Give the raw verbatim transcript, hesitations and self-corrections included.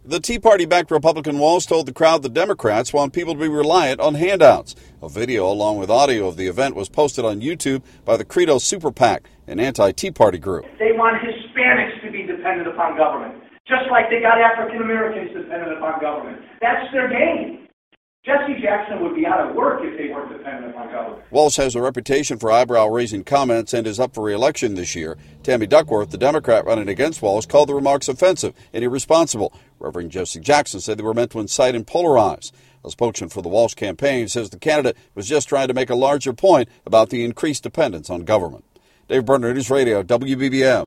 The Tea Party-backed Republican Walz told the crowd the Democrats want people to be reliant on handouts. A video along with audio of the event was posted on YouTube by the Credo Super PAC, an anti-Tea Party group. They want Hispanics to be dependent upon government, just like they got African Americans dependent upon government. That's their game. Jesse Jackson would be out of work if they weren't dependent upon government. Walz has a reputation for eyebrow-raising comments and is up for re-election this year. Tammy Duckworth, the Democrat running against Walz, called the remarks offensive and irresponsible. Reverend Jesse Jackson said they were meant to incite and polarize. A spokesman for the Walz campaign says the candidate was just trying to make a larger point about the increased dependence on government. Dave Brenner, News Radio, W B B M.